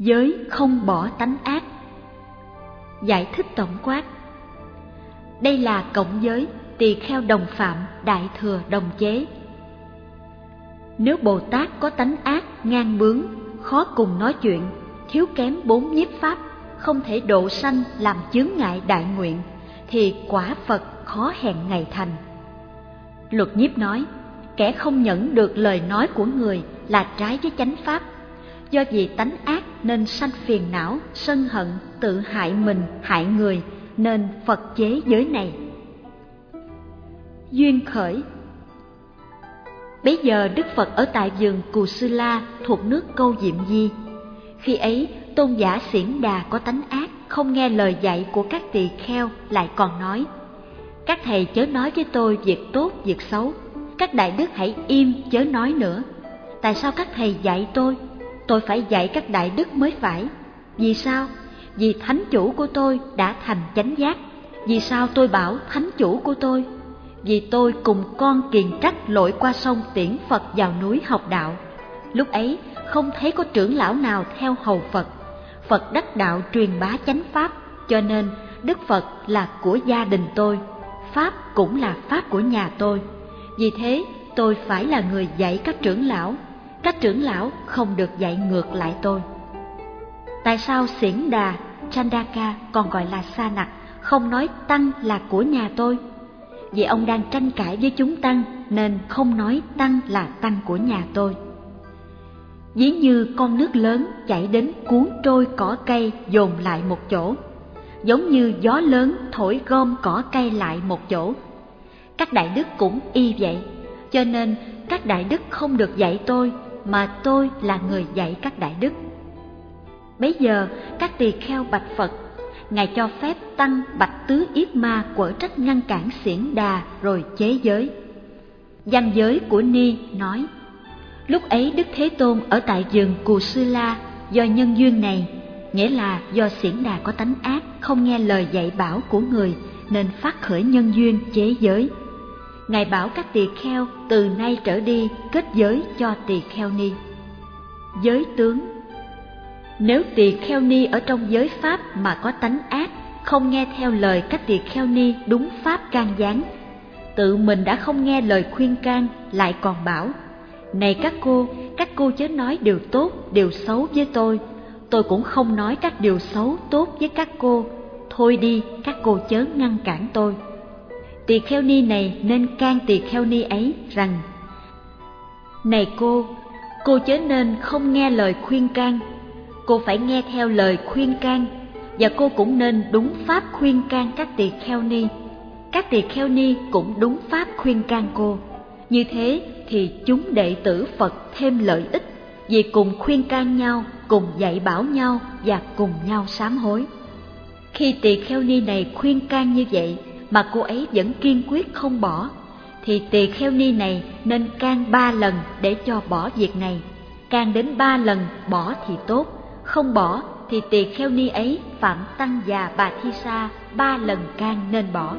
Giới không bỏ tánh ác. Giải thích tổng quát. Đây là cộng giới, tỳ kheo đồng phạm, đại thừa đồng chế. Nếu Bồ Tát có tánh ác, ngang bướng, khó cùng nói chuyện, thiếu kém 4 nhiếp pháp, không thể độ sanh làm chướng ngại đại nguyện, thì quả Phật khó hẹn ngày thành. Luật nhiếp nói, kẻ không nhẫn được lời nói của người là trái với chánh pháp. Do vì tánh ác nên sanh phiền não, sân hận, tự hại mình, hại người, nên Phật chế giới này. Duyên khởi. Bấy giờ Đức Phật ở tại vườn Cù Sư La thuộc nước Câu Diệm Di. Khi ấy, tôn giả Xiển Đà có tánh ác, không nghe lời dạy của các tỳ kheo, lại còn nói: các thầy chớ nói với tôi việc tốt, việc xấu. Các đại đức hãy im, chớ nói nữa. Tại sao các thầy dạy tôi? Tôi phải dạy các đại đức mới phải. Vì sao? Vì thánh chủ của tôi đã thành chánh giác. Vì sao tôi bảo thánh chủ của tôi? Vì tôi cùng con kiền trắc lội qua sông tiễn Phật vào núi học đạo. Lúc ấy không thấy có trưởng lão nào theo hầu Phật. Phật đắc đạo truyền bá chánh pháp, cho nên Đức Phật là của gia đình tôi, pháp cũng là pháp của nhà tôi. Vì thế tôi phải là người dạy các trưởng lão. Các trưởng lão không được dạy ngược lại tôi. Tại sao Xiển Đà, Chandaka còn gọi là Sa Nặc không nói tăng là của nhà tôi? Vì ông đang tranh cãi với chúng tăng nên không nói tăng là tăng của nhà tôi. Ví như con nước lớn chảy đến cuốn trôi cỏ cây dồn lại một chỗ, giống như gió lớn thổi gom cỏ cây lại một chỗ. Các đại đức cũng y vậy, cho nên các đại đức không được dạy tôi, mà tôi là người dạy các đại đức. Bấy giờ các tỳ kheo bạch Phật, Ngài cho phép tăng Bạch Tứ Yết Ma quở trách ngăn cản Xiển Đà rồi chế giới. Văn giới của Ni nói: lúc ấy Đức Thế Tôn ở tại vườn Cù Sư La, do nhân duyên này, nghĩa là do Xiển Đà có tánh ác, không nghe lời dạy bảo của người, nên phát khởi nhân duyên chế giới. Ngài bảo các tỳ kheo từ nay trở đi kết giới cho tỳ kheo Ni. Giới tướng. Nếu tỳ kheo Ni ở trong giới pháp mà có tánh ác, không nghe theo lời các tỳ kheo Ni đúng pháp can gián, tự mình đã không nghe lời khuyên can, lại còn bảo: này các cô chớ nói điều tốt, điều xấu với tôi cũng không nói các điều xấu tốt với các cô. Thôi đi, các cô chớ ngăn cản tôi. Tỳ kheo Ni này nên can tỳ kheo Ni ấy rằng: này cô chớ nên không nghe lời khuyên can. Cô phải nghe theo lời khuyên can, và cô cũng nên đúng pháp khuyên can các tỳ kheo Ni. Các tỳ kheo Ni cũng đúng pháp khuyên can cô. Như thế thì chúng đệ tử Phật thêm lợi ích, vì cùng khuyên can nhau, cùng dạy bảo nhau và cùng nhau sám hối. Khi tỳ kheo Ni này khuyên can như vậy mà cô ấy vẫn kiên quyết không bỏ, thì tỳ kheo Ni này nên can 3 lần để cho bỏ việc này. Can đến 3 lần bỏ thì tốt, không bỏ thì tỳ kheo Ni ấy phạm Tăng Già Bà Thi Sa 3 lần can nên bỏ.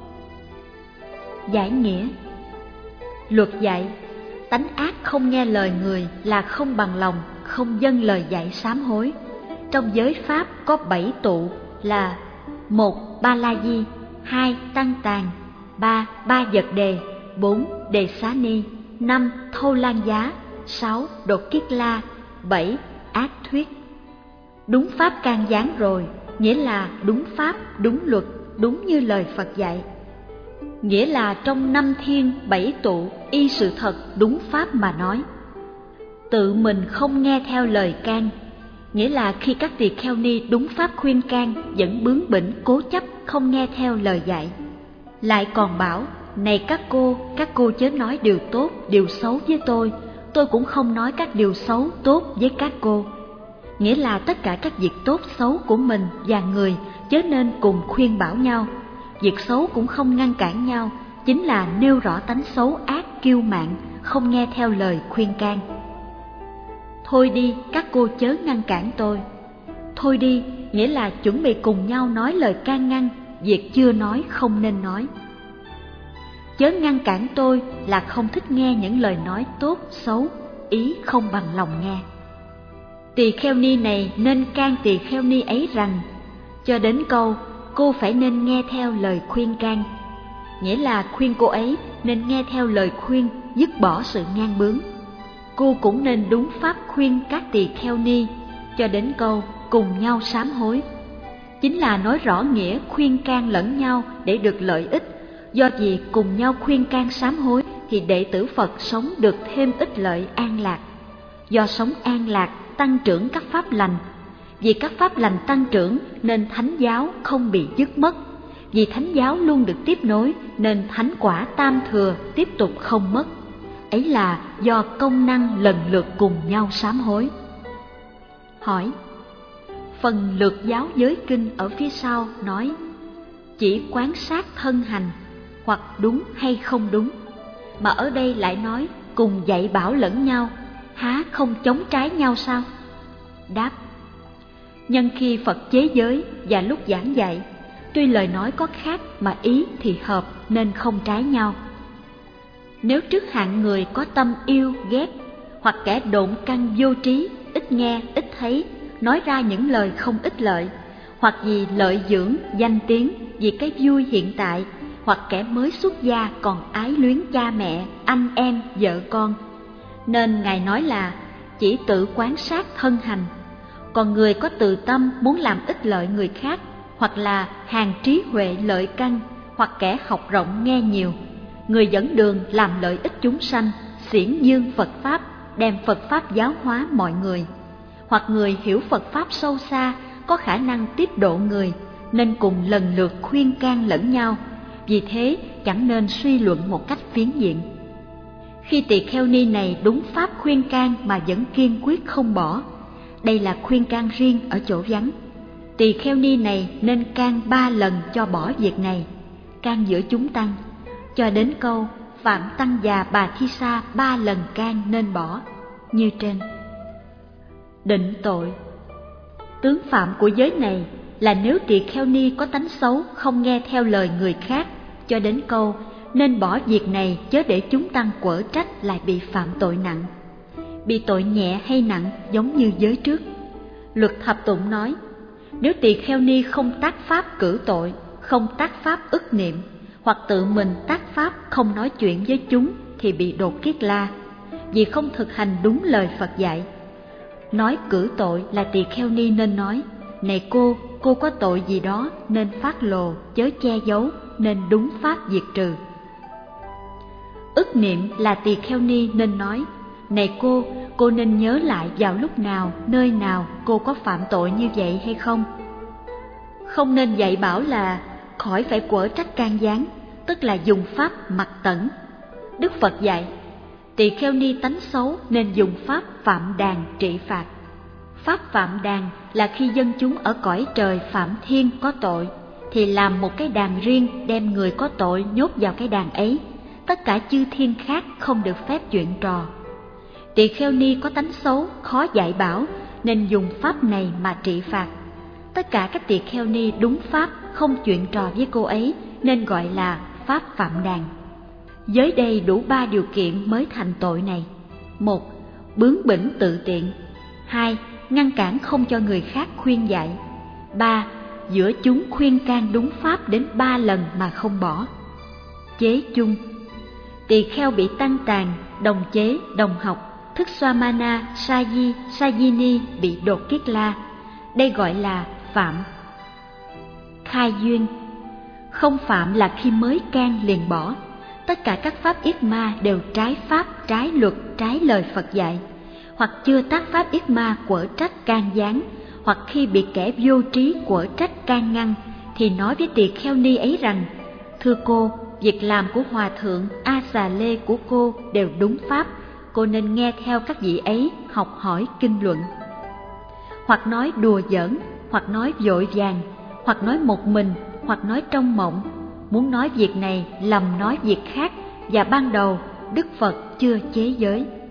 Giải nghĩa. Luật dạy: tánh ác không nghe lời người là không bằng lòng, không dâng lời dạy sám hối. Trong giới pháp có 7 tụ là: 1. Ba La Di, 2. Tăng Tàn, 3. Ba Vật Đề, 4. Đề Xá Ni, 5. Thâu Lan Giá, 6. Đột Kiết La, 7. Ác Thuyết. Đúng pháp can gián rồi, nghĩa là đúng pháp, đúng luật, đúng như lời Phật dạy. Nghĩa là trong 5 thiên 7 tụ y sự thật đúng pháp mà nói. Tự mình không nghe theo lời can, nghĩa là khi các tỳ kheo Ni đúng pháp khuyên can vẫn bướng bỉnh cố chấp không nghe theo lời dạy. Lại còn bảo: này các cô chớ nói điều tốt, điều xấu với tôi cũng không nói các điều xấu tốt với các cô. Nghĩa là tất cả các việc tốt xấu của mình và người chớ nên cùng khuyên bảo nhau. Việc xấu cũng không ngăn cản nhau, chính là nêu rõ tánh xấu ác kiêu mạn, không nghe theo lời khuyên can. Thôi đi, các cô chớ ngăn cản tôi. Thôi đi, nghĩa là chuẩn bị cùng nhau nói lời can ngăn, việc chưa nói không nên nói. Chớ ngăn cản tôi là không thích nghe những lời nói tốt, xấu, ý không bằng lòng nghe. Tỳ kheo ni này nên can tỳ kheo ni ấy rằng, cho đến câu cô phải nên nghe theo lời khuyên can, nghĩa là khuyên cô ấy nên nghe theo lời khuyên, dứt bỏ sự ngang bướng. Cô cũng nên đúng pháp khuyên các tỳ kheo ni, cho đến câu cùng nhau sám hối. Chính là nói rõ nghĩa khuyên can lẫn nhau để được lợi ích. Do vì cùng nhau khuyên can sám hối thì đệ tử Phật sống được thêm ích lợi an lạc. Do sống an lạc tăng trưởng các pháp lành. Vì các pháp lành tăng trưởng nên thánh giáo không bị dứt mất. Vì thánh giáo luôn được tiếp nối nên thánh quả tam thừa tiếp tục không mất. Ấy là do công năng lần lượt cùng nhau sám hối. Hỏi: phần lược giáo giới kinh ở phía sau nói chỉ quán sát thân hành, hoặc đúng hay không đúng, mà ở đây lại nói cùng dạy bảo lẫn nhau, há không chống trái nhau sao? Đáp: nhân khi Phật chế giới và lúc giảng dạy, tuy lời nói có khác mà ý thì hợp nên không trái nhau. Nếu trước hạng người có tâm yêu ghét, hoặc kẻ độn căn vô trí, ít nghe ít thấy, nói ra những lời không ích lợi, hoặc vì lợi dưỡng danh tiếng, vì cái vui hiện tại, hoặc kẻ mới xuất gia còn ái luyến cha mẹ, anh em, vợ con, nên Ngài nói là chỉ tự quán sát thân hành. Còn người có từ tâm muốn làm ích lợi người khác, hoặc là hàng trí huệ lợi căn, hoặc kẻ học rộng nghe nhiều, người dẫn đường làm lợi ích chúng sanh, xiển dương Phật Pháp, đem Phật Pháp giáo hóa mọi người, hoặc người hiểu Phật Pháp sâu xa, có khả năng tiếp độ người, nên cùng lần lượt khuyên can lẫn nhau. Vì thế chẳng nên suy luận một cách phiến diện. Khi tỳ kheo ni này đúng pháp khuyên can mà vẫn kiên quyết không bỏ, đây là khuyên can riêng ở chỗ vắng. Tỳ kheo ni này nên can 3 lần cho bỏ việc này, can giữa chúng tăng, cho đến câu Phạm Tăng già Bà Thi Sa 3 lần can nên bỏ, như trên. Định tội. Tướng phạm của giới này là nếu tỳ kheo ni có tánh xấu, không nghe theo lời người khác, cho đến câu nên bỏ việc này chớ để chúng tăng quở trách lại bị phạm tội nặng. Bị tội nhẹ hay nặng giống như giới trước. Luật thập tụng nói, nếu tỳ kheo ni không tác pháp cử tội, không tác pháp ức niệm, hoặc tự mình tác pháp không nói chuyện với chúng thì bị đột kiết la, vì không thực hành đúng lời Phật dạy. Nói cử tội là tỳ kheo ni nên nói, này cô có tội gì đó nên phát lồ, chớ che giấu, nên đúng pháp diệt trừ. Ức niệm là tỳ kheo ni nên nói, này cô nên nhớ lại vào lúc nào, nơi nào cô có phạm tội như vậy hay không. Không nên dạy bảo là khỏi phải quở trách can gián, tức là dùng pháp mặc tẩn. Đức Phật dạy, tỳ kheo ni tánh xấu nên dùng pháp phạm đàn trị phạt. Pháp phạm đàn là khi dân chúng ở cõi trời phạm thiên có tội, thì làm một cái đàn riêng đem người có tội nhốt vào cái đàn ấy. Tất cả chư thiên khác không được phép chuyện trò. Tỳ kheo ni có tánh xấu, khó dạy bảo, nên dùng pháp này mà trị phạt. Tất cả các tỳ kheo ni đúng pháp, không chuyện trò với cô ấy, nên gọi là pháp phạm đàn. Giới đây đủ 3 điều kiện mới thành tội này. 1. Bướng bỉnh tự tiện. 2. Ngăn cản không cho người khác khuyên dạy. 3. Giữa chúng khuyên can đúng pháp đến 3 lần mà không bỏ. Chế chung. Tỳ kheo bị tăng tàn, đồng chế, đồng học, thức Swamana, Saji, Sajini bị đột kiết la. Đây gọi là phạm. Khai duyên. Không phạm là khi mới can liền bỏ. Tất cả các pháp yết ma đều trái pháp, trái luật, trái lời Phật dạy. Hoặc chưa tác pháp yết ma quở trách can gián, hoặc khi bị kẻ vô trí quở trách can ngăn, thì nói với tỳ kheo ni ấy rằng, thưa cô, việc làm của hòa thượng A Xà Lê của cô đều đúng pháp, cô nên nghe theo các vị ấy, học hỏi kinh luận. Hoặc nói đùa giỡn, hoặc nói vội vàng, hoặc nói một mình, hoặc nói trong mộng, muốn nói việc này lầm nói việc khác, và ban đầu Đức Phật chưa chế giới.